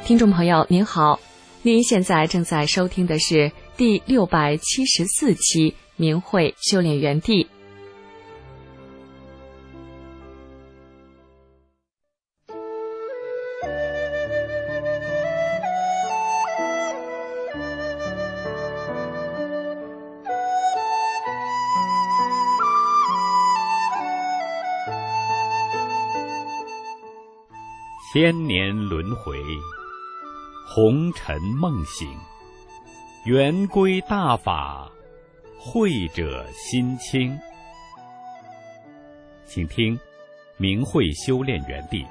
听众朋友您好，您现在正在收听的是第674期明慧修炼园地。 千年轮回，红尘梦醒，圆归大法，慧者心清。请听明慧修炼园地。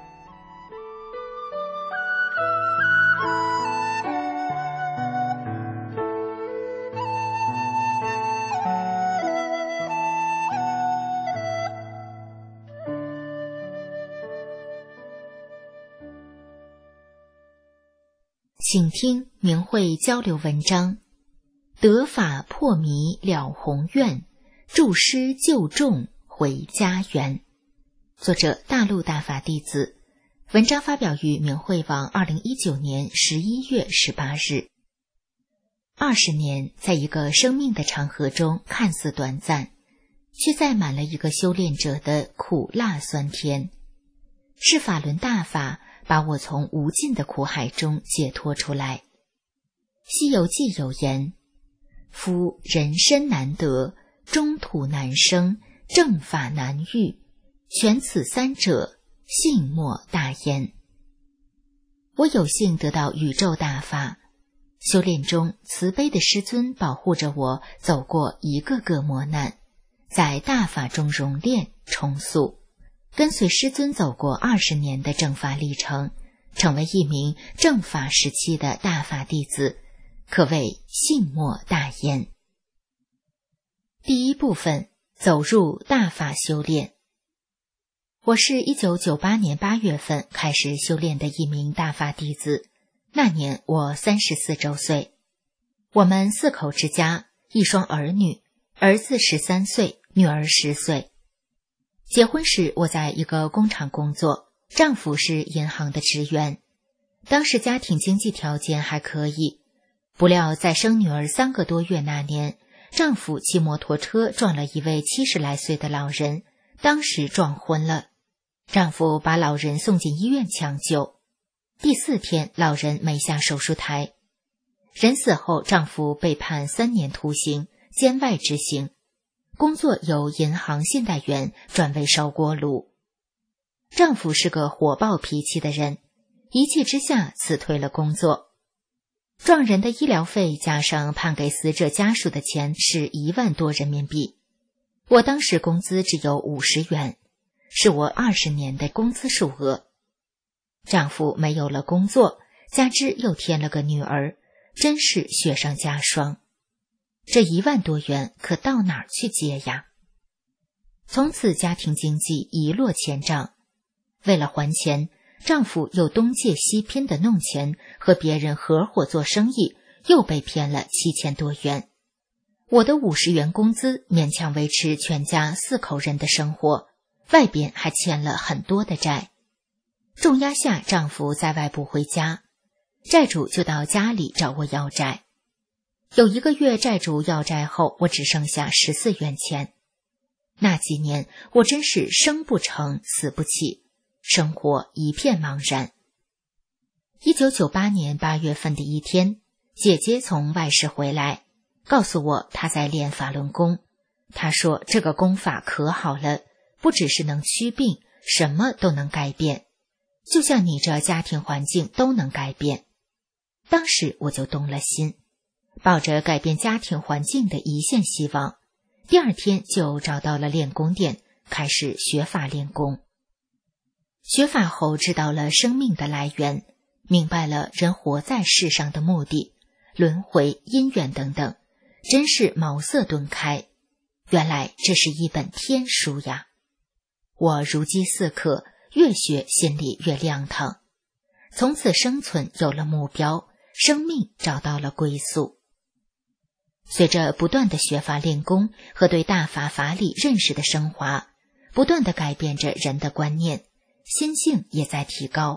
请听明慧交流文章，得法破迷了宏愿，助师救众回家园。作者大陆大法弟子，文章发表于明慧网2019年11月18日。20年在一个生命的长河中看似短暂，却载满了一个修炼者的苦辣酸甜。是法轮大法把我从无尽的苦海中解脱出来。西游记有言：夫人身难得，中土难生，正法难遇，选此三者，幸莫大焉。我有幸得到宇宙大法，修炼中慈悲的师尊保护着我走过一个个磨难，在大法中熔炼重塑，跟随师尊走过20年的正法历程，成为一名正法时期的大法弟子，可谓幸莫大焉。第一部分，走入大法修炼。我是1998年8月份开始修炼的一名大法弟子，那年我34周岁。我们4口之家，1双儿女，儿子13岁，女儿10岁。结婚时我在一个工厂工作，丈夫是银行的职员。当时家庭经济条件还可以，不料在生女儿3个多月那年，丈夫骑摩托车撞了一位70来岁的老人，当时撞昏了。丈夫把老人送进医院抢救，第4天老人没下手术台。人死后，丈夫被判3年徒刑，监外执行。工作由银行信贷员转为烧锅炉。丈夫是个火爆脾气的人，一气之下辞退了工作。撞人的医疗费加上判给死者家属的钱是1万多人民币。我当时工资只有50元，是我20年的工资数额。丈夫没有了工作，加之又添了个女儿，真是雪上加霜。这1万多元可到哪儿去接呀？从此家庭经济一落千丈。为了还钱，丈夫又东借西拼的弄钱，和别人合伙做生意，又被骗了7000多元。我的50元工资勉强维持全家4口人的生活，外边还欠了很多的债。重压下，丈夫在外不回家，债主就到家里找我要债。有1个月债主要债后，我只剩下14元钱。那几年我真是生不成死不起，生活一片茫然。1998年8月份的一天，姐姐从外市回来，告诉我她在练法轮功。她说这个功法可好了，不只是能祛病，什么都能改变，就像你这家庭环境都能改变。当时我就动了心，抱着改变家庭环境的一线希望，第2天就找到了练功店，开始学法练功。学法后知道了生命的来源，明白了人活在世上的目的，轮回、因缘等等，真是茅塞顿开。原来这是一本天书呀！我如饥似渴，越学心里越亮堂。从此生存有了目标，生命找到了归宿。随着不断的学法练功和对大法法理认识的升华，不断地改变着人的观念，心性也在提高，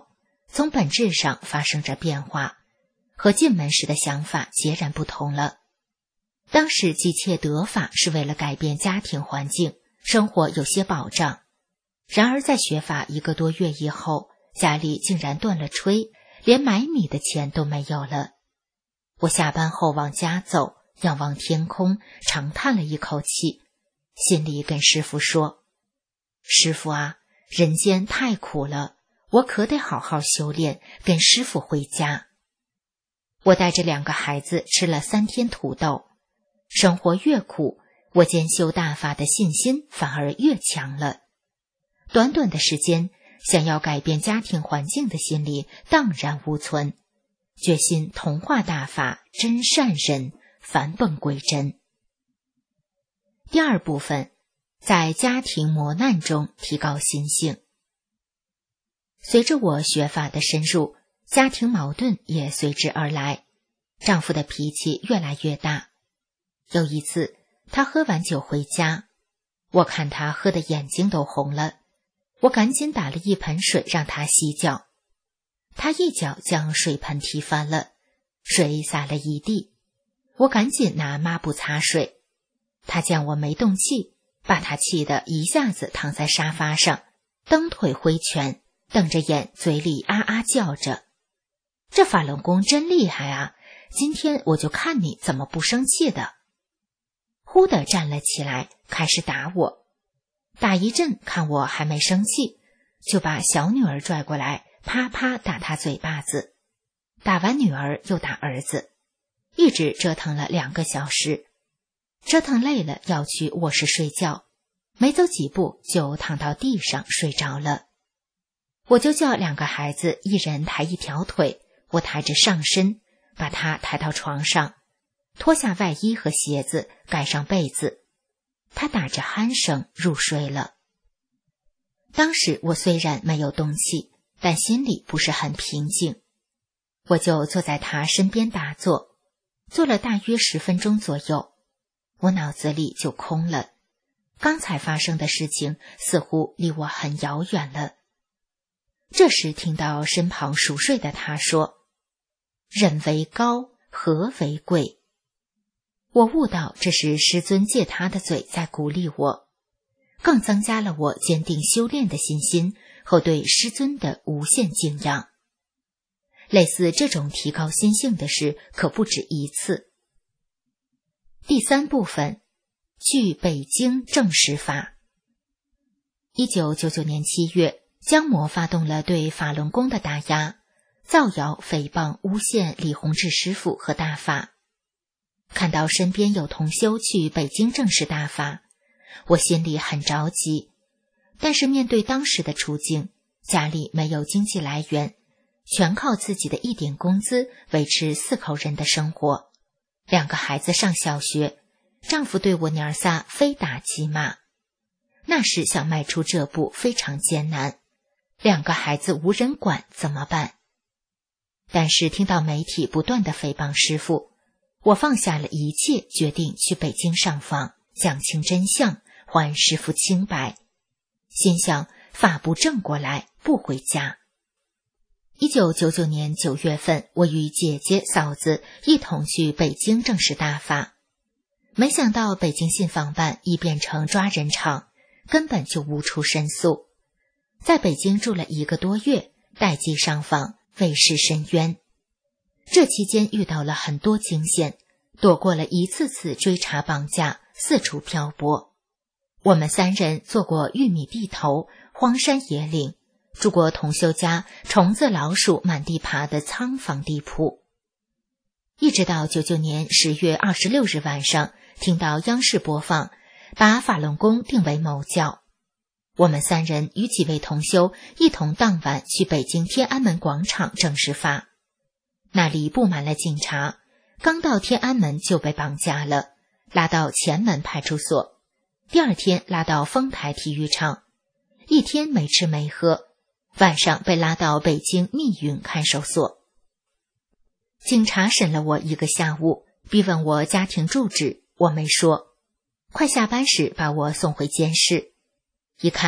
从本质上发生着变化，和进门时的想法截然不同了。当时急切得法是为了改变家庭环境，生活有些保障。然而在学法1个多月以后，家里竟然断了炊，连买米的钱都没有了。我下班后往家走，仰望天空，长叹了一口气，心里跟师父说：师父啊，人间太苦了，我可得好好修炼，跟师父回家。我带着2个孩子吃了3天土豆，生活越苦，我兼修大法的信心反而越强了。短短的时间，想要改变家庭环境的心理荡然无存，决心同化大法，真善人，返本归真。第2部分，在家庭磨难中提高心性。随着我学法的深入，家庭矛盾也随之而来，丈夫的脾气越来越大。有一次，他喝完酒回家，我看他喝得眼睛都红了，我赶紧打了一盆水让他洗脚。他一脚将水盆踢翻了，水洒了一地，我赶紧拿抹布擦水。他见我没动气，把他气得一下子躺在沙发上，蹬腿挥拳，瞪着眼，嘴里啊啊叫着：这法轮功真厉害啊，今天我就看你怎么不生气的。忽地站了起来，开始打我。打一阵，看我还没生气，就把小女儿拽过来，啪啪打她嘴巴子。打完女儿又打儿子，一直折腾了2个小时。折腾累了要去卧室睡觉，没走几步就躺到地上睡着了。我就叫2个孩子一人抬一条腿，我抬着上身，把他抬到床上，脱下外衣和鞋子，盖上被子。他打着鼾声入睡了。当时我虽然没有动气，但心里不是很平静。我就坐在他身边打坐，坐了大约10分钟左右，我脑子里就空了。刚才发生的事情似乎离我很遥远了。这时听到身旁熟睡的他说：人为高，和为贵。我悟到这是师尊借他的嘴在鼓励我，更增加了我坚定修炼的信心和对师尊的无限敬仰。类似这种提高心性的事可不止一次。第3部分，去北京正实法。1999年7月，江魔发动了对法轮功的打压，造谣诽谤诬陷李洪志师傅和大法。看到身边有同修去北京正式大法，我心里很着急，但是面对当时的处境，家里没有经济来源，全靠自己的1点工资维持4口人的生活，2个孩子上小学，丈夫对我娘仨非打即骂。那时想迈出这步非常艰难，2个孩子无人管怎么办？但是听到媒体不断的诽谤师父，我放下了一切，决定去北京上访，讲清真相，还师父清白。心想法不正过来，不回家。1999年9月份，我与姐姐、嫂子一同去北京正式大法。没想到北京信访办已变成抓人场，根本就无处申诉。在北京住了1个多月，待寄上访，为世深渊。这期间遇到了很多惊险，躲过了一次次追查绑架，四处漂泊。我们3人做过玉米地头、荒山野岭，住过同修家虫子老鼠满地爬的仓房地铺。一直到99年10月26日晚上，听到央视播放，把法轮功定为某教。我们3人与几位同修一同当晚去北京天安门广场正式法。那里布满了警察，刚到天安门就被绑架了，拉到前门派出所，第2天拉到丰台体育场，1天没吃没喝，晚上被拉到北京密云看守所。警察审了我1个下午，逼问我家庭住址，我没说。快下班时把我送回监室，一看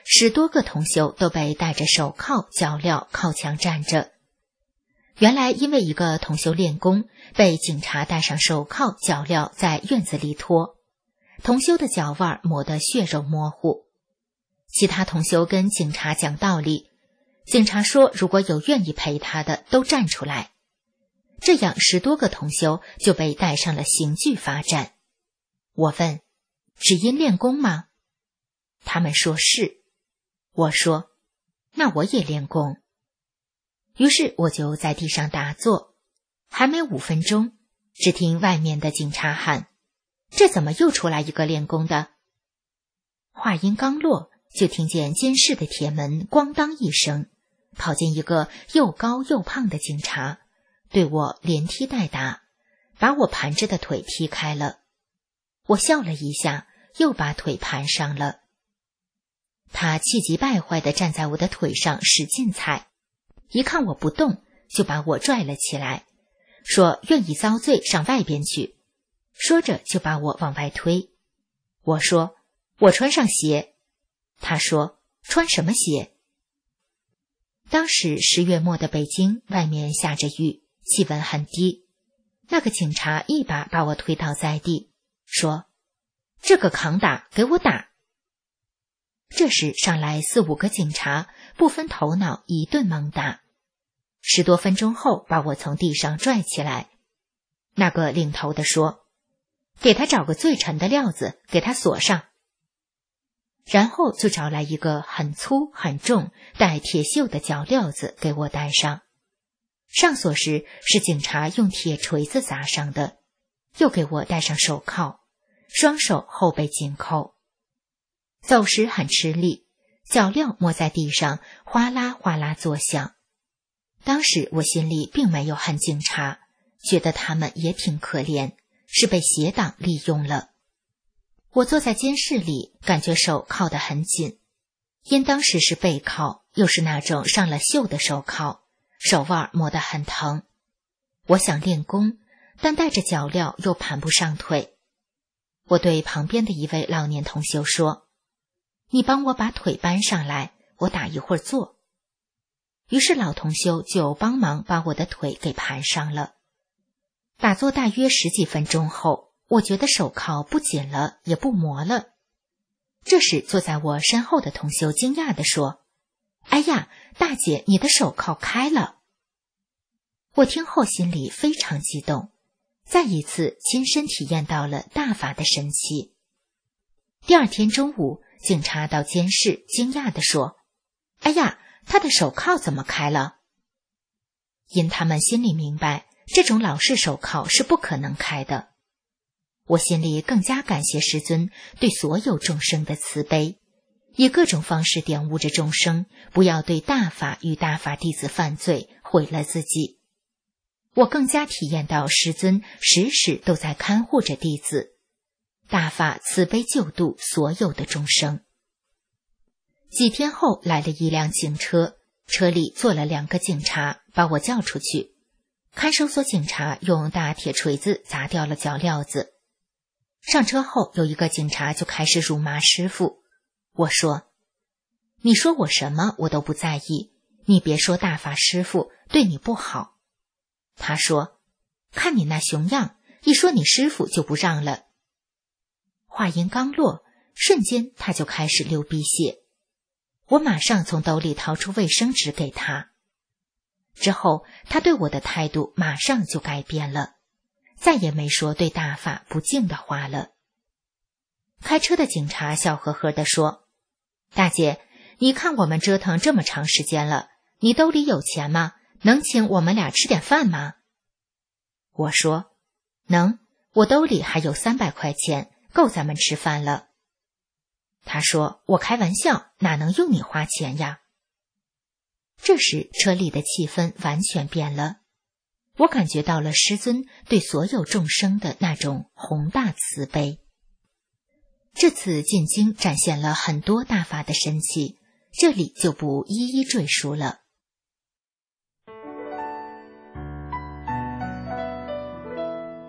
10多个同修都被戴着手铐脚镣靠墙站着。原来因为一个同修练功，被警察戴上手铐脚镣在院子里拖，同修的脚腕磨得血肉模糊。其他同修跟警察讲道理，警察说如果有愿意陪他的都站出来。这样10多个同修就被带上了刑具罚站。我问，只因练功吗？他们说是。我说，那我也练功。于是我就在地上打坐，还没5分钟，只听外面的警察喊，这怎么又出来一个练功的？话音刚落，就听见监视的铁门咣当一声，跑进一个又高又胖的警察，对我连踢带打，把我盘着的腿踢开了。我笑了一下，又把腿盘上了。他气急败坏地站在我的腿上使劲踩，一看我不动，就把我拽了起来，说愿意遭罪上外边去，说着就把我往外推。我说我穿上鞋。他说穿什么鞋？当时10月末的北京，外面下着雨，气温很低。那个警察一把把我推倒在地，说这个扛打，给我打。这时上来4、5个警察，不分头脑，一顿猛打。10多分钟后，把我从地上拽起来。那个领头的说，给他找个最沉的料子，给他锁上。然后就找来一个很粗很重带铁锈的脚镣子给我戴上。上锁时是警察用铁锤子砸上的，又给我戴上手铐，双手后背紧扣。走时很吃力，脚镣磨在地上哗啦哗啦作响。当时我心里并没有恨警察，觉得他们也挺可怜，是被邪党利用了。我坐在监室里，感觉手铐得很紧，因当时是背铐，又是那种上了锈的手铐，手腕磨得很疼。我想练功，但带着脚镣又盘不上腿。我对旁边的一位老年同修说，你帮我把腿搬上来，我打一会儿坐。于是老同修就帮忙把我的腿给盘上了。打坐大约10几分钟后，我觉得手铐不紧了，也不磨了。这时坐在我身后的同修惊讶地说，哎呀，大姐，你的手铐开了。我听后心里非常激动，再一次亲身体验到了大法的神奇。第二天中午，警察到监室惊讶地说，哎呀，他的手铐怎么开了？因他们心里明白，这种老式手铐是不可能开的。我心里更加感谢师尊对所有众生的慈悲，以各种方式点悟着众生，不要对大法与大法弟子犯罪，毁了自己。我更加体验到师尊时时都在看护着弟子，大法慈悲救度所有的众生。几天后来了一辆警车，车里坐了2个警察，把我叫出去。看守所警察用大铁锤子砸掉了脚镣子。上车后有一个警察就开始辱骂师父。我说，你说我什么我都不在意，你别说大法师父对你不好。他说，看你那熊样，一说你师父就不让了。话音刚落，瞬间他就开始流鼻血。我马上从兜里掏出卫生纸给他。之后他对我的态度马上就改变了，再也没说对大法不敬的话了。开车的警察笑呵呵地说，大姐，你看我们折腾这么长时间了，你兜里有钱吗？能请我们俩吃点饭吗？我说，能，我兜里还有300块钱，够咱们吃饭了。他说，我开玩笑，哪能用你花钱呀？这时车里的气氛完全变了，我感觉到了师尊对所有众生的那种宏大慈悲。这次进京展现了很多大法的神奇，这里就不一一赘述了。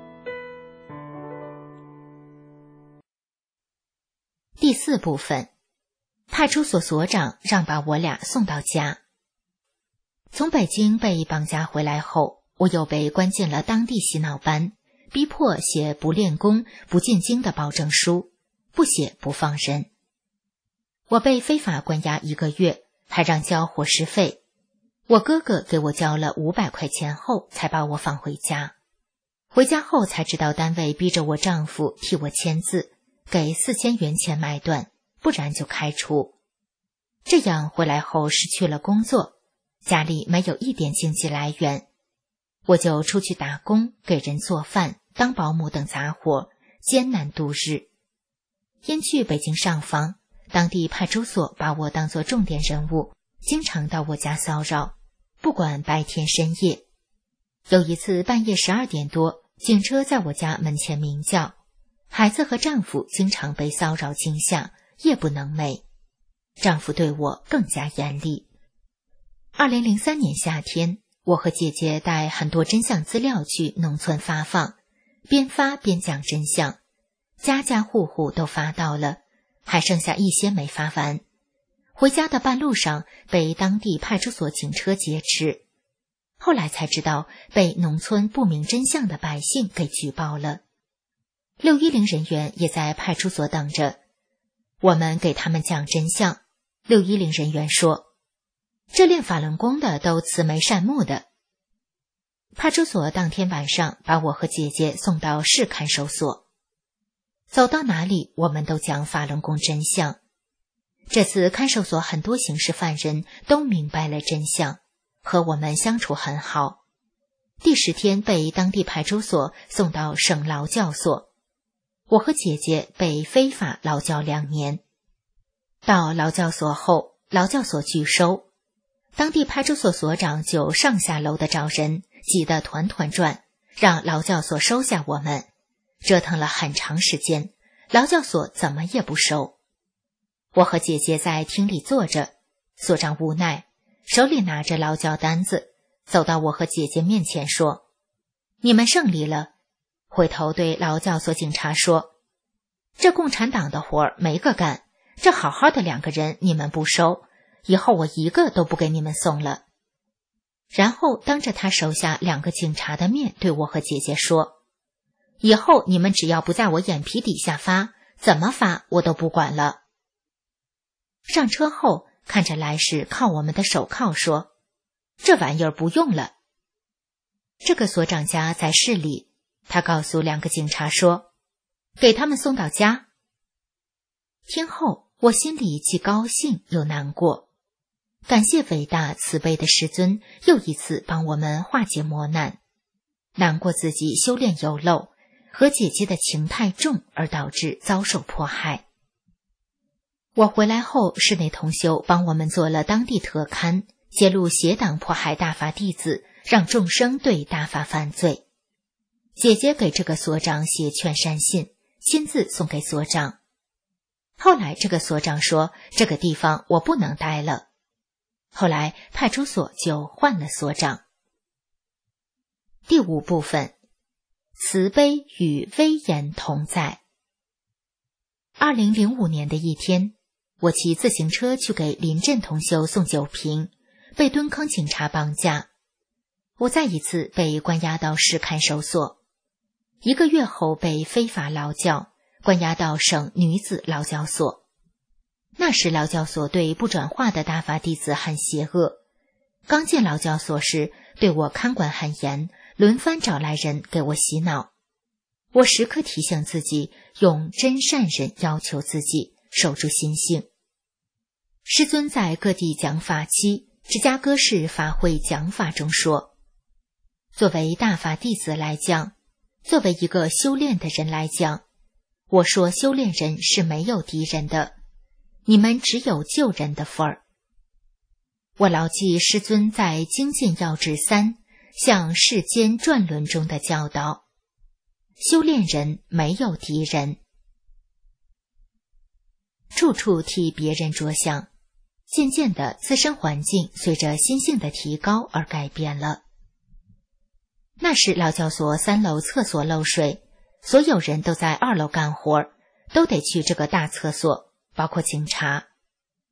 第4部分， 派出所所长让把我俩送到家。从北京被绑架回来后，我又被关进了当地洗脑班，逼迫写不练功、不进京的保证书，不写不放人。我被非法关押1个月，还让交伙食费。我哥哥给我交了500块钱后，才把我放回家。回家后才知道单位逼着我丈夫替我签字，给4000元钱买断，不然就开除。这样回来后失去了工作，家里没有一点经济来源，我就出去打工，给人做饭、当保姆等杂活，艰难度日。因去北京上访，当地派出所把我当作重点人物，经常到我家骚扰，不管白天深夜。有一次半夜12点多，警车在我家门前鸣叫，孩子和丈夫经常被骚扰惊吓，夜不能寐。丈夫对我更加严厉。2003年夏天，我和姐姐带很多真相资料去农村发放，边发边讲真相，家家户户都发到了，还剩下一些没发完。回家的半路上被当地派出所警车劫持，后来才知道被农村不明真相的百姓给举报了。610人员也在派出所等着，我们给他们讲真相。610人员说，这练法轮功的都慈眉善目的。派出所当天晚上把我和姐姐送到市看守所，走到哪里我们都讲法轮功真相。这次看守所很多刑事犯人都明白了真相，和我们相处很好。第10天被当地派出所送到省劳教所，我和姐姐被非法劳教2年。到劳教所后，劳教所拒收，当地派出所所长就上下楼的找人，挤得团团转，让劳教所收下我们。折腾了很长时间，劳教所怎么也不收。我和姐姐在厅里坐着，所长无奈，手里拿着劳教单子，走到我和姐姐面前说，你们胜利了。回头对劳教所警察说，这共产党的活儿没个干，这好好的2个人你们不收，以后我1个都不给你们送了。然后当着他手下2个警察的面对我和姐姐说，以后你们只要不在我眼皮底下发，怎么发我都不管了。上车后看着来时铐我们的手铐说，这玩意儿不用了。这个所长家在市里，他告诉2个警察说，给他们送到家。听后我心里既高兴又难过，感谢伟大慈悲的师尊又一次帮我们化解磨难，难过自己修炼有漏，和姐姐的情太重而导致遭受迫害。我回来后，室内同修帮我们做了当地特刊，揭露邪党迫害大法弟子，让众生对大法犯罪。姐姐给这个所长写劝善信，亲自送给所长。后来这个所长说，这个地方我不能待了。后来派出所就换了所长。第5部分，慈悲与威严同在。2005年的一天，我骑自行车去给临镇同修送酒瓶，被蹲坑警察绑架。我再一次被关押到市看守所，1个月后被非法劳教，关押到省女子劳教所。那时劳教所对不转化的大法弟子很邪恶，刚进劳教所时对我看管很严，轮番找来人给我洗脑。我时刻提醒自己用真善忍要求自己，守住心性。师尊在各地讲法期芝加哥市法会讲法中说，作为大法弟子来讲，作为一个修炼的人来讲，我说修炼人是没有敌人的，你们只有救人的份儿。我牢记师尊在精进要旨3向世间转轮中的教导，修炼人没有敌人。处处替别人着想，渐渐的自身环境随着心性的提高而改变了。那时劳教所3楼厕所漏水，所有人都在2楼干活，都得去这个大厕所，包括警察。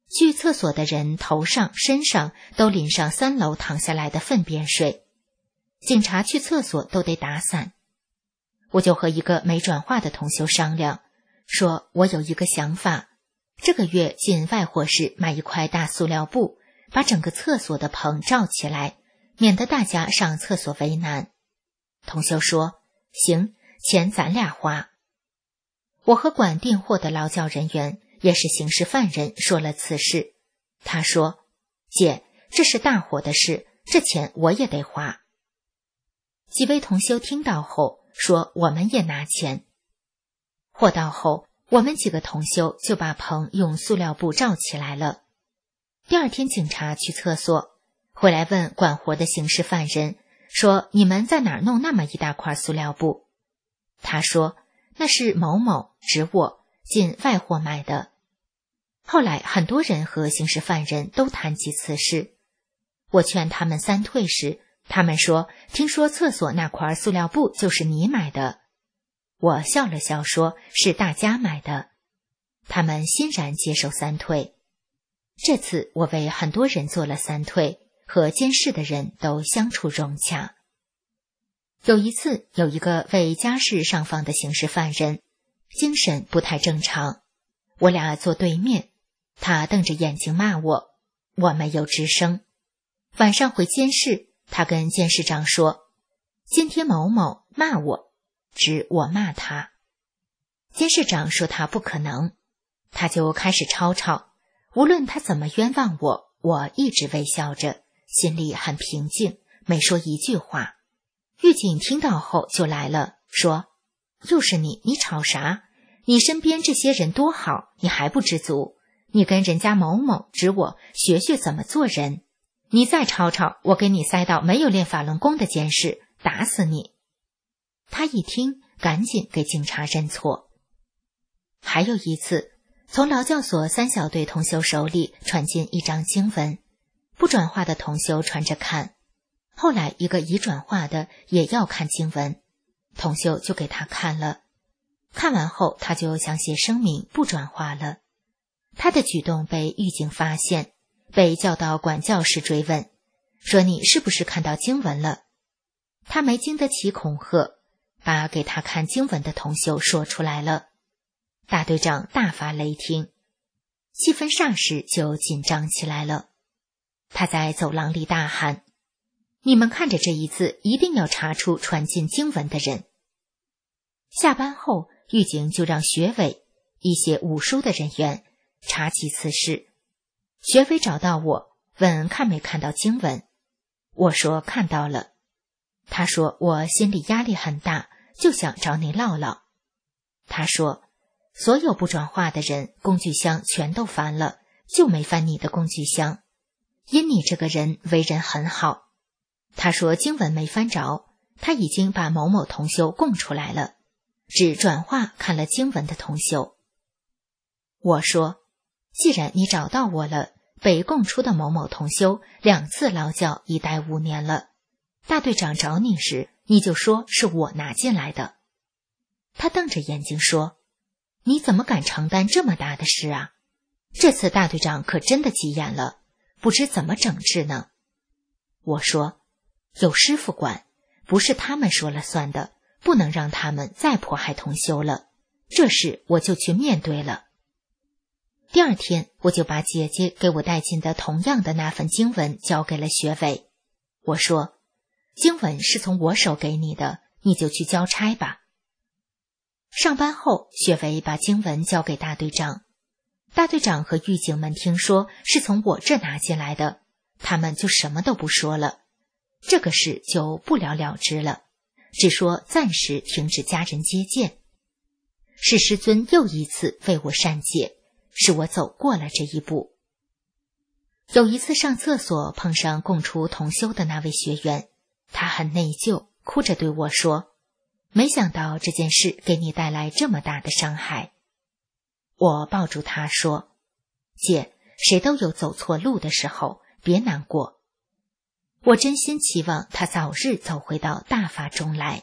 去厕所的人头上、身上都淋上3楼淌下来的粪便水，警察去厕所都得打伞。我就和一个没转化的同修商量，说我有一个想法，这个月进外货市买一块大塑料布，把整个厕所的棚罩起来，免得大家上厕所为难。同修说行，钱咱俩花。我和管订货的劳教人员也是刑事犯人说了此事，他说姐，这是大伙的事，这钱我也得花。几位同修听到后说我们也拿钱。货到后，我们几个同修就把棚用塑料布罩起来了。第二天警察去厕所回来问管活的刑事犯人说，你们在哪儿弄那么一大块塑料布？他说那是某某指我进外货买的。后来很多人和刑事犯人都谈及此事，我劝他们3退时，他们说听说厕所那块塑料布就是你买的。我笑了笑说是大家买的，他们欣然接受3退。这次我为很多人做了3退，和监视的人都相处融洽。有一次，有一个为家事上访的刑事犯人，精神不太正常，我俩坐对面，他瞪着眼睛骂我，我没有吱声。晚上回监室，他跟监事长说，今天某某骂我，指我骂他。监事长说他不可能，他就开始吵，无论他怎么冤枉我，我一直微笑着，心里很平静，没说一句话。狱警听到后就来了，说又是你吵啥？你身边这些人多好，你还不知足？你跟人家某某指我学学怎么做人，你再吵，我给你塞到没有练法轮功的监室，打死你。他一听赶紧给警察认错。还有一次，从劳教所3小队同修手里传进一张经文，不转化的同修传着看，后来一个已转化的也要看经文，同修就给他看了。看完后他就想写声明不转化了。他的举动被狱警发现，被叫到管教室追问，说你是不是看到经文了？他没经得起恐吓，把给他看经文的同修说出来了。大队长大发雷霆，气氛霎时就紧张起来了。他在走廊里大喊，你们看着这一次，一定要查出传进经文的人。下班后，狱警就让学委一些武书的人员查起此事。学委找到我，问看没看到经文。我说看到了。他说我心里压力很大，就想找你唠唠。他说所有不转化的人工具箱全都翻了，就没翻你的工具箱，因你这个人为人很好。他说经文没翻着，他已经把某某同修供出来了，只转化看了经文的同修。我说既然你找到我了，被供出的某某同修2次劳教已待5年了，大队长找你时，你就说是我拿进来的。他瞪着眼睛说，你怎么敢承担这么大的事啊？这次大队长可真的急眼了，不知怎么整治呢。我说有师傅管，不是他们说了算的，不能让他们再迫害同修了，这事我就去面对了。第二天，我就把姐姐给我带进的同样的那份经文交给了学委。我说经文是从我手给你的，你就去交差吧。上班后，学委把经文交给大队长。大队长和狱警们听说是从我这拿进来的，他们就什么都不说了，这个事就不了了之了，只说暂时停止家人接见。是师尊又一次为我善解，使我走过了这一步。有一次上厕所碰上供出同修的那位学员，他很内疚，哭着对我说，没想到这件事给你带来这么大的伤害。我抱住他说，姐，谁都有走错路的时候，别难过。我真心期望他早日走回到大法中来。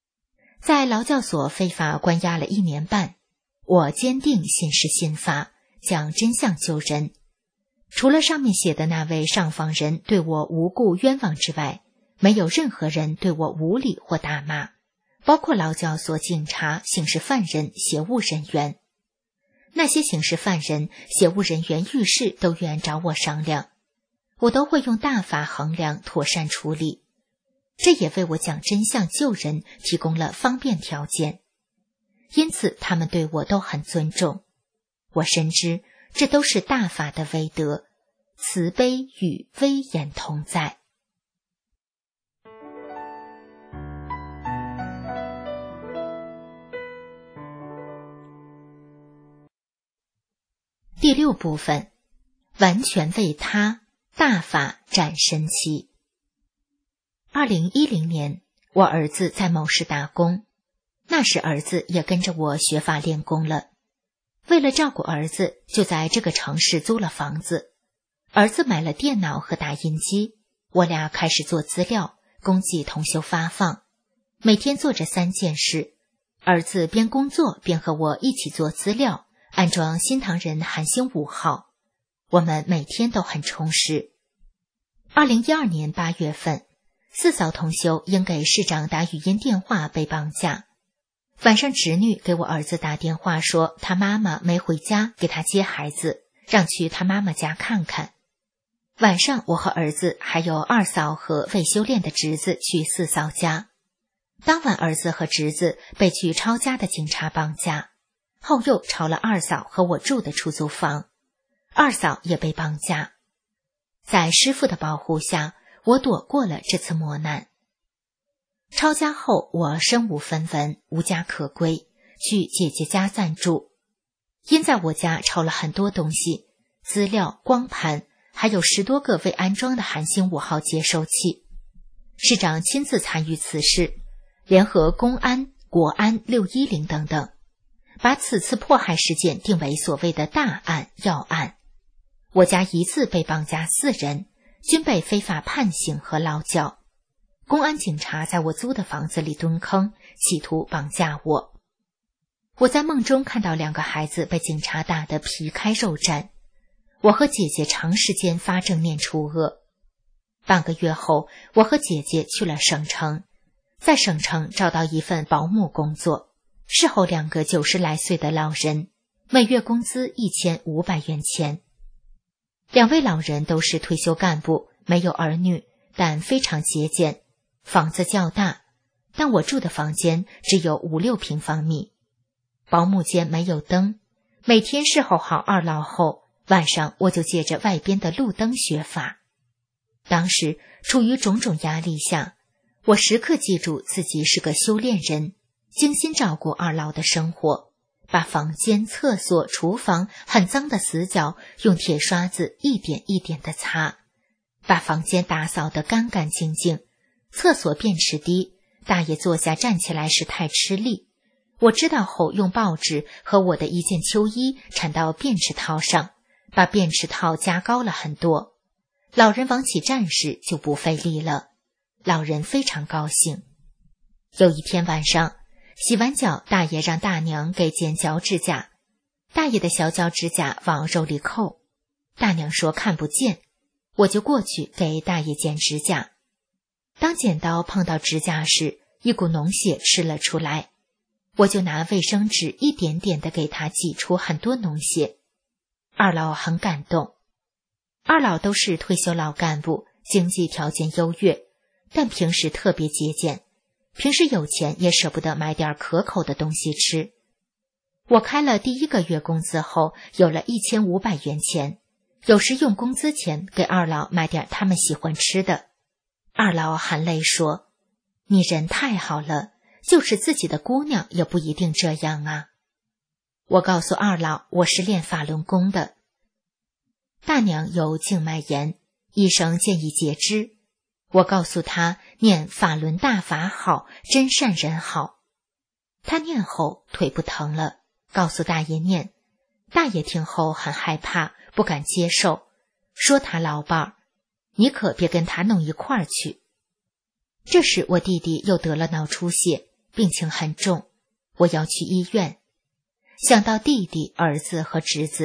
在劳教所非法关押了1年半，我坚定信誓信法， 讲真相救人。除了上面写的那位上访人对我无故冤枉之外，没有任何人对我无理或大骂，包括劳教所警察、刑事犯人、协务人员。那些刑事犯人、协务人员遇事都愿找我商量，我都会用大法衡量，妥善处理。这也为我讲真相救人提供了方便条件，因此他们对我都很尊重。我深知这都是大法的威德，慈悲与威严同在。第6部分，完全为他，大法展神奇。2010年，我儿子在某市打工，那时儿子也跟着我学法练功了。为了照顾儿子，就在这个城市租了房子。儿子买了电脑和打印机，我俩开始做资料，公祭同修发放。每天做着3件事，儿子边工作边和我一起做资料，安装新唐人韩星5号。我们每天都很充实。2012年8月份，4嫂同修因给市长打语音电话被绑架。晚上侄女给我儿子打电话说他妈妈没回家给他接孩子，让去他妈妈家看看。晚上我和儿子还有2嫂和未修炼的侄子去4嫂家。当晚儿子和侄子被去抄家的警察绑架，后又抄了2嫂和我住的出租房，2嫂也被绑架。在师父的保护下，我躲过了这次磨难。抄家后，我身无分文，无家可归，去姐姐家暂住。因在我家抄了很多东西，资料、光盘，还有10多个未安装的韩星5号接收器。市长亲自参与此事，联合公安、国安、610等等，把此次迫害事件定为所谓的大案要案。我家一次被绑架4人，均被非法判刑和劳教。公安警察在我租的房子里蹲坑，企图绑架我。我在梦中看到2个孩子被警察打得皮开肉绽。我和姐姐长时间发正念除恶。半个月后，我和姐姐去了省城，在省城找到一份保姆工作，侍候2个90来岁的老人，每月工资1500元钱。2位老人都是退休干部，没有儿女，但非常节俭。房子较大，但我住的房间只有5-6平方米。保姆间没有灯，每天侍候好2老后，晚上我就借着外边的路灯学法。当时处于种种压力下，我时刻记住自己是个修炼人，精心照顾2老的生活，把房间、厕所、厨房很脏的死角用铁刷子一点一点地擦，把房间打扫得干干净净。厕所便池低，大爷坐下站起来时太吃力，我知道后用报纸和我的一件秋衣缠到便池套上，把便池套加高了很多，老人往起站时就不费力了。老人非常高兴。有一天晚上，洗完脚，大爷让大娘给剪脚指甲，大爷的小脚指甲往肉里扣，大娘说看不见，我就过去给大爷剪指甲。当剪刀碰到指甲时，一股脓血吃了出来，我就拿卫生纸一点点地给他挤出很多脓血。2老很感动。2老都是退休老干部，经济条件优越，但平时特别节俭，平时有钱也舍不得买点可口的东西吃。我开了第1个月工资后，有了1500元钱，有时用工资钱给2老买点他们喜欢吃的。2老含泪说：“你人太好了，就是自己的姑娘也不一定这样啊。”我告诉2老，我是练法轮功的。大娘有静脉炎，医生建议截肢。我告诉她念法轮大法好，真善人好。她念后腿不疼了，告诉大爷念。大爷听后很害怕，不敢接受，说他老伴儿，你可别跟他弄一块儿去。这时我弟弟又得了脑出血，病情很重，我要去医院。想到弟弟、儿子和侄子，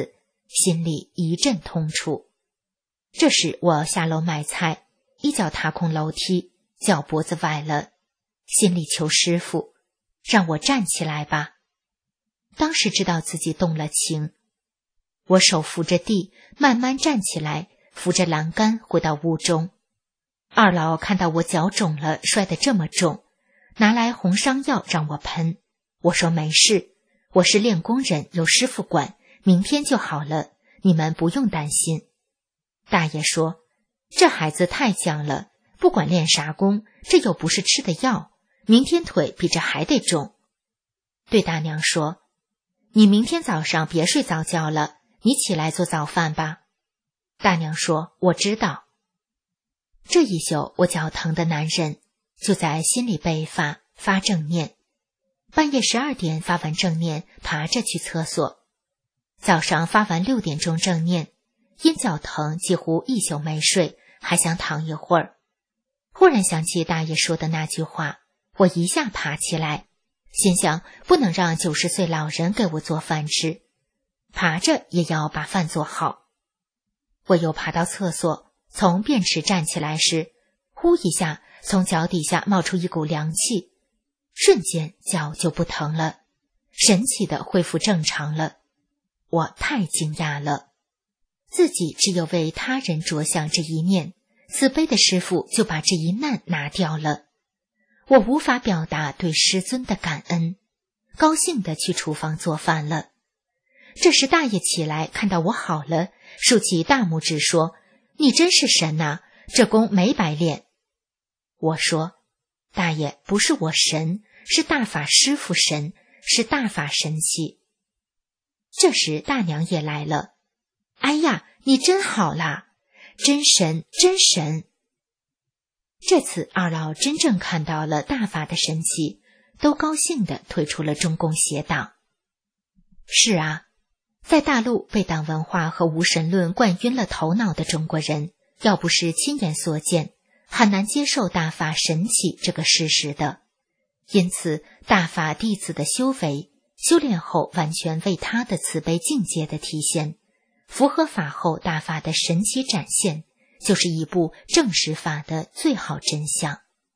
心里一阵痛楚。这时我下楼买菜，一脚踏空楼梯，脚脖子崴了，心里求师傅让我站起来吧。当时知道自己动了情，我手扶着地，慢慢站起来，扶着栏杆回到屋中。二老看到我脚肿了，摔得这么重，拿来红伤药让我喷。我说没事，我是练功人，有师傅管，明天就好了，你们不用担心。大爷说，这孩子太犟了，不管练啥功，这又不是吃的药，明天腿比这还得重。对大娘说，你明天早上别睡早觉了，你起来做早饭吧。大娘说，我知道。这一宿我脚疼的难忍，就在心里背发正念。半夜12点发完正念，爬着去厕所。早上发完6点钟正念，因脚疼几乎一宿没睡，还想躺一会儿。忽然想起大爷说的那句话，我一下爬起来，心想不能让90岁老人给我做饭吃，爬着也要把饭做好。我又爬到厕所，从便池站起来时，呼一下从脚底下冒出一股凉气，瞬间脚就不疼了，神奇的恢复正常了。我太惊讶了，自己只有为他人着想这一念，慈悲的师父就把这一难拿掉了。我无法表达对师尊的感恩，高兴地去厨房做饭了。这时大爷起来，看到我好了，竖起大拇指说，你真是神啊，这功没白练。我说，大爷，不是我神，是大法师父神，是大法神器。这时大娘也来了，哎呀，你真好啦，真神真神。这次二老真正看到了大法的神奇，都高兴地退出了中共邪党。是啊，在大陆被党文化和无神论灌晕了头脑的中国人，要不是亲眼所见，很难接受大法神奇这个事实的。因此大法弟子的修为修炼后完全为他的慈悲境界的体现，符合法后大法的神奇展现，就是一部正实法的最好真相。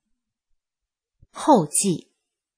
后记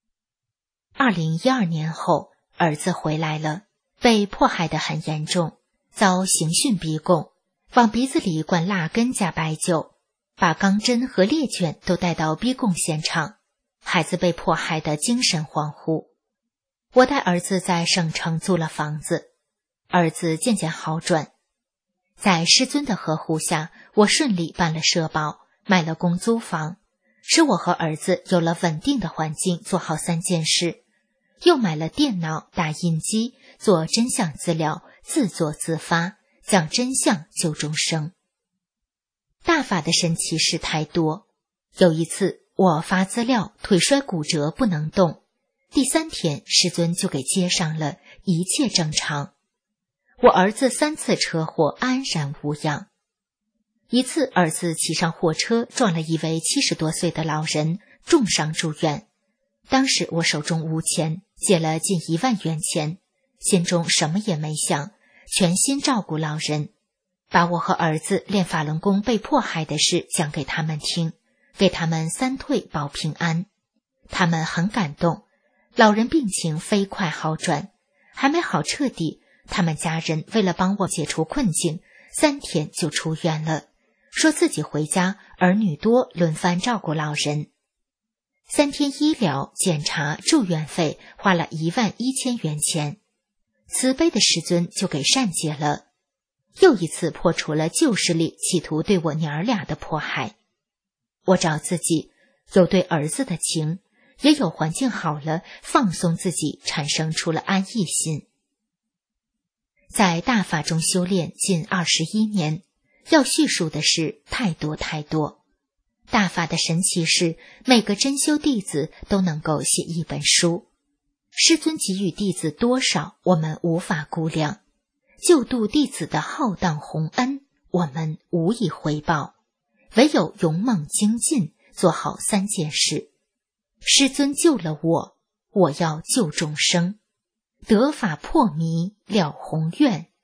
2012年后，儿子回来了，被迫害得很严重，遭刑讯逼供，往鼻子里灌蜡根加白酒，把钢针和猎犬都带到逼供现场，孩子被迫害得精神恍惚。我带儿子在省城租了房子，儿子渐渐好转。在师尊的呵护下，我顺利办了社保，买了公租房，使我和儿子有了稳定的环境做好3件事，又买了电脑、打印机，做真相资料，自作自发，讲真相救众生。大法的神奇事太多，有一次我发资料，腿摔骨折不能动，第3天师尊就给接上了，一切正常。我儿子3次车祸安然无恙。一次儿子骑上货车撞了一位70多岁的老人，重伤住院。当时我手中无钱，借了近1万元钱，心中什么也没想，全心照顾老人，把我和儿子练法轮功被迫害的事讲给他们听，给他们3退保平安。他们很感动，老人病情飞快好转，还没好彻底，他们家人为了帮我解除困境，3天就出院了，说自己回家，儿女多，轮番照顾老人。3天医疗、检查、住院费花了11000元钱，慈悲的师尊就给善解了。又一次破除了旧势力企图对我娘儿俩的迫害。我找自己，有对儿子的情，也有环境好了，放松自己，产生出了安逸心。在大法中修炼近21年，要叙述的事太多太多。大法的神奇是，每个真修弟子都能够写一本书。师尊给予弟子多少，我们无法估量。救度弟子的浩荡宏恩，我们无以回报，唯有勇猛精进，做好3件事。师尊救了我，我要救众生，得法破迷了宏愿，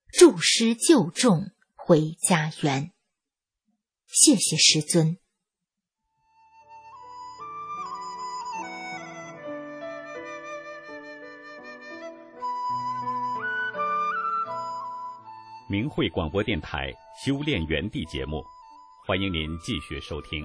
祝师就众回家园。谢谢师尊。 明慧广播电台修炼园地节目，欢迎您继续收听。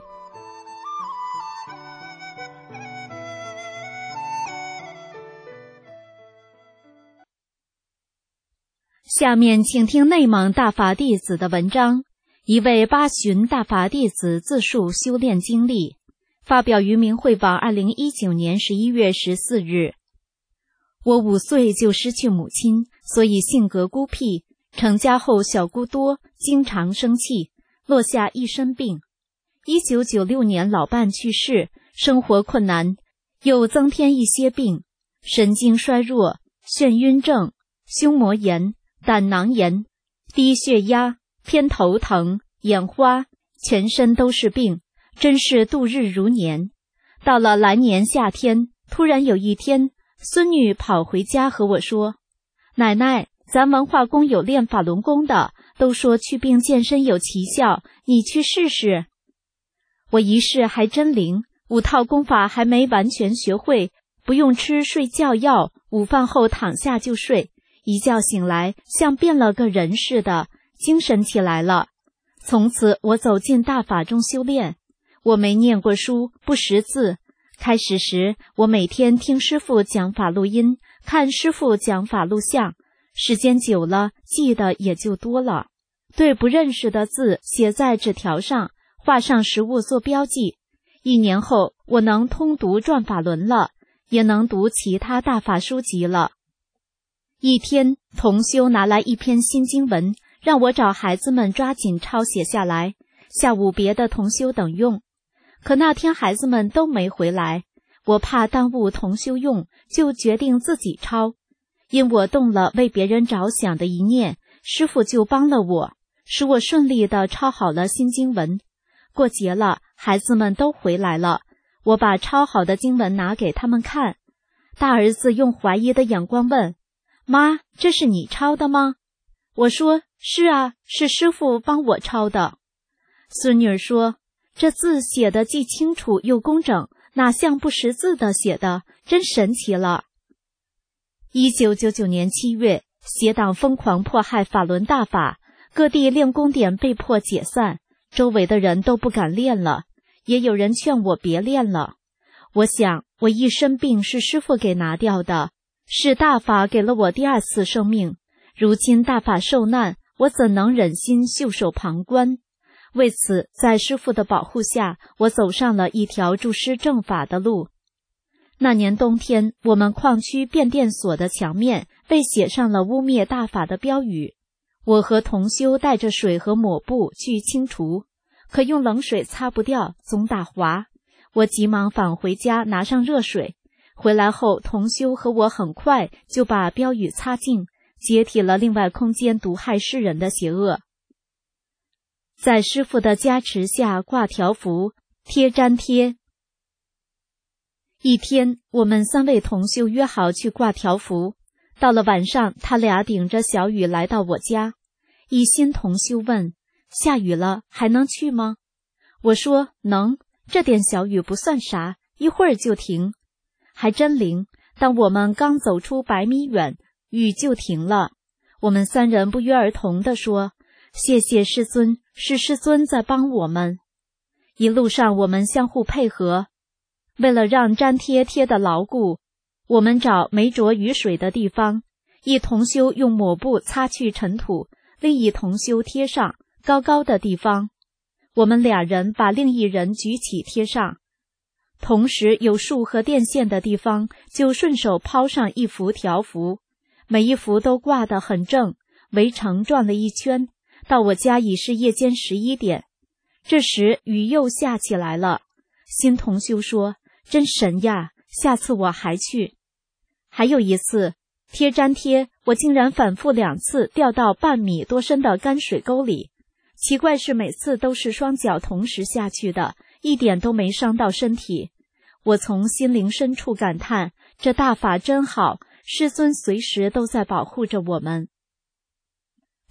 下面请听内蒙大法弟子的文章，一位八旬大法弟子自述修炼经历，发表于明慧网2019年11月14日。我5岁就失去母亲，所以性格孤僻。成家后小姑多，经常生气，落下一身病。1996年老伴去世，生活困难，又增添一些病，神经衰弱、眩晕症、胸膜炎、胆囊炎、低血压、偏头疼、眼花，全身都是病，真是度日如年。到了来年夏天，突然有一天，孙女跑回家和我说：“奶奶，咱文化宫有练法轮功的，都说祛病健身有奇效，你去试试。”我一试还真灵，5套功法还没完全学会，不用吃睡觉药，午饭后躺下就睡，一觉醒来像变了个人似的，精神起来了。从此我走进大法中修炼。我没念过书，不识字。开始时，我每天听师父讲法录音，看师父讲法录像，时间久了，记得也就多了。对不认识的字写在纸条上，画上实物做标记。1年后，我能通读转法轮了，也能读其他大法书籍了。一天，同修拿来一篇新经文，让我找孩子们抓紧抄写下来，下午别的同修等用。可那天孩子们都没回来，我怕耽误同修用，就决定自己抄。因我动了为别人着想的一念，师父就帮了我，使我顺利地抄好了新经文。过节了，孩子们都回来了，我把抄好的经文拿给他们看。大儿子用怀疑的眼光问：“妈，这是你抄的吗？”我说：“是啊，是师父帮我抄的。”孙女说：“这字写得既清楚又工整，哪像不识字的写的，真神奇了。”1999年7月，邪党疯狂迫害法轮大法，各地练功点被迫解散，周围的人都不敢练了，也有人劝我别练了。我想，我一身病是师父给拿掉的，是大法给了我第2次生命。如今大法受难，我怎能忍心袖手旁观？为此，在师父的保护下，我走上了一条助师正法的路。那年冬天，我们矿区变电所的墙面被写上了污蔑大法的标语。我和同修带着水和抹布去清除，可用冷水擦不掉，总打滑。我急忙返回家拿上热水，回来后同修和我很快就把标语擦净，解体了另外空间毒害世人的邪恶。在师父的加持下挂条幅、贴粘贴。一天，我们3位同修约好去挂条幅。到了晚上，他俩顶着小雨来到我家。一心同修问：“下雨了，还能去吗？”我说：“能，这点小雨不算啥，一会儿就停。”还真灵，当我们刚走出100米远，雨就停了。我们3人不约而同地说：“谢谢师尊，是师尊在帮我们。”一路上我们相互配合，为了让粘贴贴得牢固，我们找没着雨水的地方，一同修用抹布擦去尘土，另一同修贴上高高的地方，我们2人把另一人举起贴上。同时有树和电线的地方，就顺手抛上一幅条幅，每一幅都挂得很正，围城转了一圈。到我家已是夜间11点，这时雨又下起来了。新同修说：“真神呀，下次我还去。”还有一次贴粘贴，我竟然反复2次掉到半米多深的泔水沟里。奇怪是每次都是双脚同时下去的，一点都没伤到身体。我从心灵深处感叹，这大法真好，师尊随时都在保护着我们。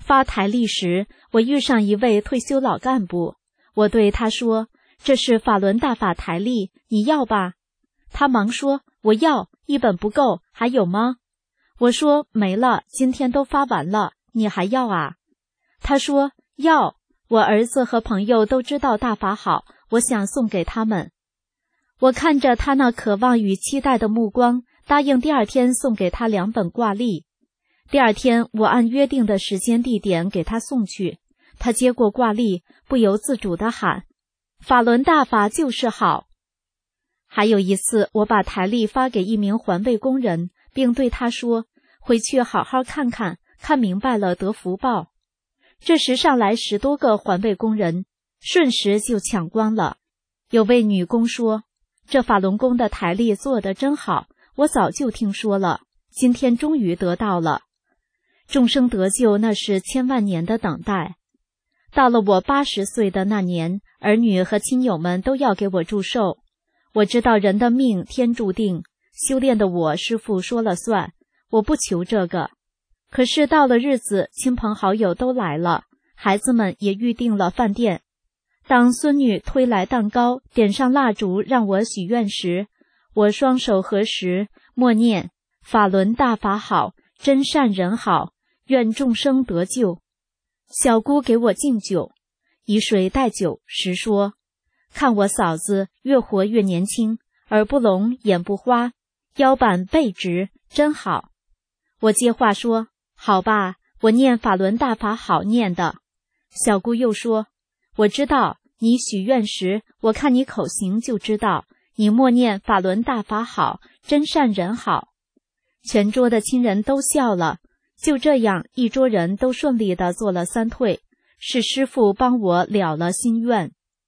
发台历时，我遇上一位退休老干部，我对他说：“这是法轮大法台历，你要吧？”他忙说：“我要，1本不够，还有吗？”我说：“没了，今天都发完了，你还要啊？”他说：“要，我儿子和朋友都知道大法好，我想送给他们。”我看着他那渴望与期待的目光，答应第二天送给他2本挂历。第二天，我按约定的时间地点给他送去，他接过挂历，不由自主地喊：“法轮大法就是好。”还有一次，我把台历发给一名环卫工人，并对他说：“回去好好看看，看明白了得福报。”这时上来10多个环卫工人，瞬时就抢光了。有位女工说：“这法轮功的台历做得真好，我早就听说了，今天终于得到了。”众生得救，那是千万年的等待。到了我80岁的那年，儿女和亲友们都要给我祝寿。我知道人的命天注定，修炼的我师父说了算，我不求这个。可是到了日子，亲朋好友都来了，孩子们也预定了饭店。当孙女推来蛋糕，点上蜡烛让我许愿时，我双手合十，默念：“法轮大法好，真善人好，愿众生得救。”小姑给我敬酒，以水代酒时说：“看我嫂子越活越年轻，耳不聋，眼不花，腰板背直，真好。”我接话说：“好吧，我念法轮大法好念的。”小姑又说：“我知道，你许愿时，我看你口型就知道，你默念法轮大法好，真善人好。”全桌的亲人都笑了。就这样，一桌人都顺利地做了3退，是师父帮我了了心愿。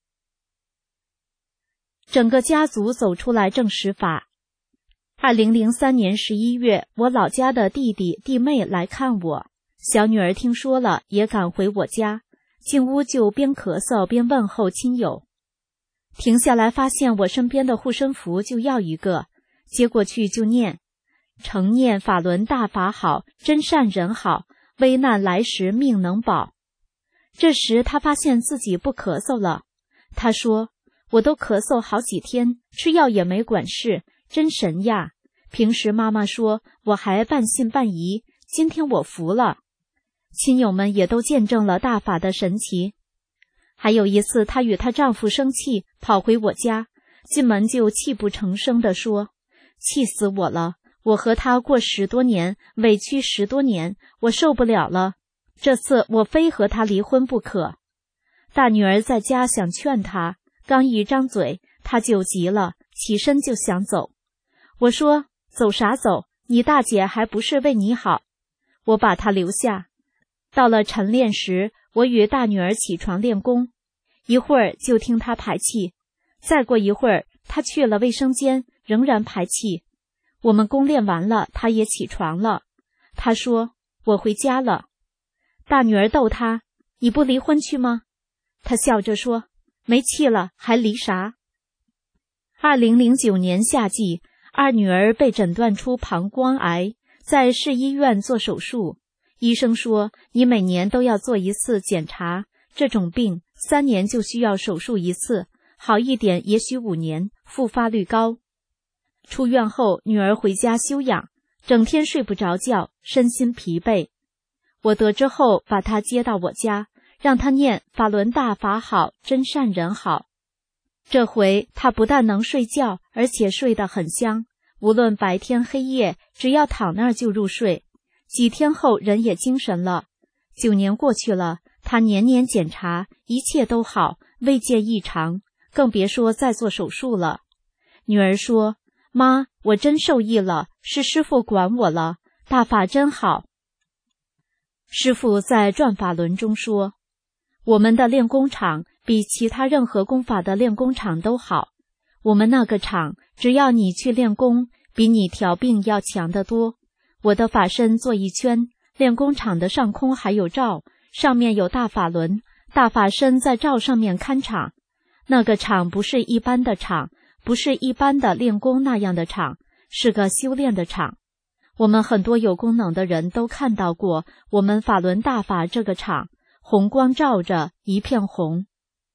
整个家族走出来证实法。2003年11月，我老家的弟弟弟妹来看我，小女儿听说了也赶回我家，进屋就边咳嗽边问候亲友。停下来发现我身边的护身符就要一个，接过去就念：“诚念法轮大法好，真善人好，危难来时命能保。”这时他发现自己不咳嗽了，他说：“我都咳嗽好几天，吃药也没管事，真神呀！平时妈妈说我还半信半疑，今天我服了。”亲友们也都见证了大法的神奇。还有一次，她与她丈夫生气，跑回我家，进门就泣不成声地说：“气死我了！我和他过10多年，委屈10多年，我受不了了。这次我非和他离婚不可。”大女儿在家想劝他，刚一张嘴，他就急了，起身就想走。我说：“走啥走？你大姐还不是为你好。”我把他留下。到了晨练时，我与大女儿起床练功，一会儿就听她排气，再过一会儿，她去了卫生间，仍然排气。我们功练完了，她也起床了。她说：“我回家了。”大女儿逗她：“你不离婚去吗？”她笑着说：“没气了，还离啥？”2009年夏季，二女儿被诊断出膀胱癌，在市医院做手术。医生说：“你每年都要做1次检查，这种病3年就需要手术1次，好一点也许5年，复发率高。”出院后，女儿回家休养，整天睡不着觉，身心疲惫。我得知后，把她接到我家，让她念法轮大法好，真善人好。这回她不但能睡觉，而且睡得很香，无论白天黑夜，只要躺那儿就入睡。几天后，人也精神了。9年过去了，她年年检查，一切都好，未见异常，更别说再做手术了。女儿说：“妈，我真受益了，是师父管我了，大法真好。”师父在转法轮中说：“我们的练功场比其他任何功法的练功场都好。我们那个场，只要你去练功，比你调病要强得多。我的法身做一圈，练功场的上空还有罩，上面有大法轮，大法身在罩上面看场。那个场不是一般的场，不是一般的练功那样的场，是个修炼的场。 我们很多有功能的人都看到过我们法轮大法这个场，红光照着，一片红。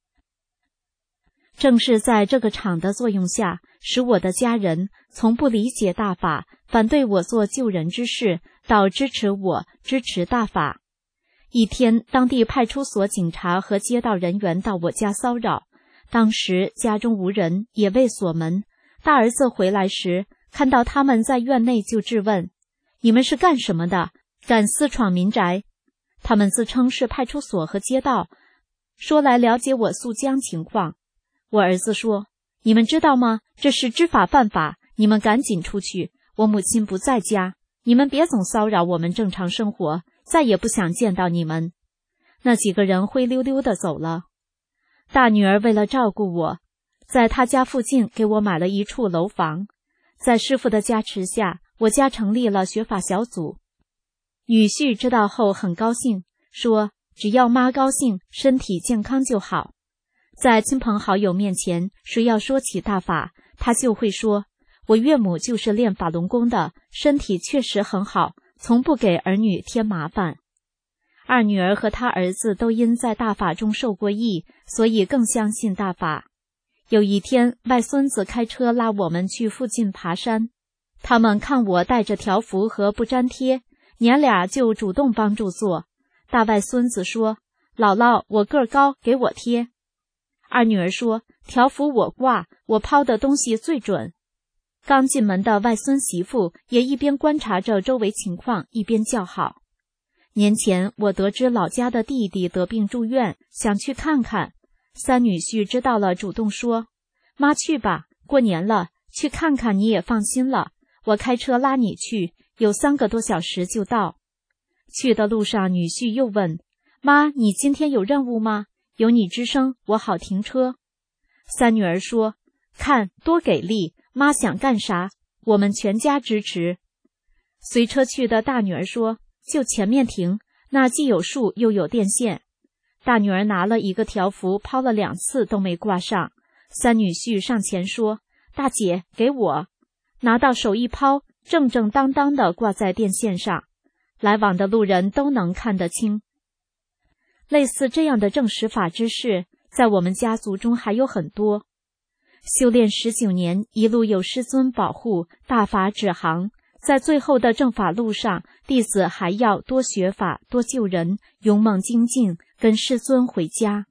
正是在这个场的作用下，使我的家人从不理解大法，反对我做救人之事，到支持我，支持大法。一天，当地派出所警察和街道人员到我家骚扰，当时家中无人，也未锁门。大儿子回来时，看到他们在院内，就质问：你们是干什么的？敢私闯民宅？他们自称是派出所和街道，说来了解我宿江情况。我儿子说：你们知道吗？这是知法犯法，你们赶紧出去，我母亲不在家，你们别总骚扰我们正常生活，再也不想见到你们。那几个人灰溜溜地走了。大女儿为了照顾我，在她家附近给我买了一处楼房。在师父的加持下，我家成立了学法小组。女婿知道后很高兴，说只要妈高兴，身体健康就好。在亲朋好友面前，谁要说起大法，他就会说：我岳母就是练法轮功的，身体确实很好，从不给儿女添麻烦。二女儿和她儿子都因在大法中受过益，所以更相信大法。有一天，外孙子开车拉我们去附近爬山，他们看我带着条幅和不粘贴，娘俩就主动帮助做。大外孙子说：姥姥，我个儿高，给我贴。二女儿说：条幅我挂，我抛的东西最准。刚进门的外孙媳妇也一边观察着周围情况，一边叫好。年前我得知老家的弟弟得病住院，想去看看。三女婿知道了，主动说：妈去吧，过年了，去看看你也放心了，我开车拉你去，有3个多小时就到。去的路上，女婿又问：妈，你今天有任务吗？有你吱声，我好停车。三女儿说：看多给力，妈想干啥，我们全家支持。随车去的大女儿说：就前面停，那既有树又有电线。大女儿拿了一个条幅，抛了2次都没挂上。三女婿上前说：大姐，给我。拿到手一抛，正正当当地挂在电线上，来往的路人都能看得清。类似这样的证实法之事，在我们家族中还有很多。修炼19年，一路有师尊保护，大法指航。在最后的正法路上，弟子还要多学法，多救人，勇猛精进，跟师尊回家。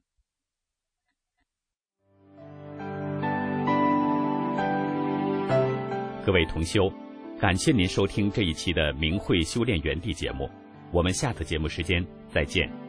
各位同修，感谢您收听这一期的明慧修炼园地节目，我们下次节目时间再见。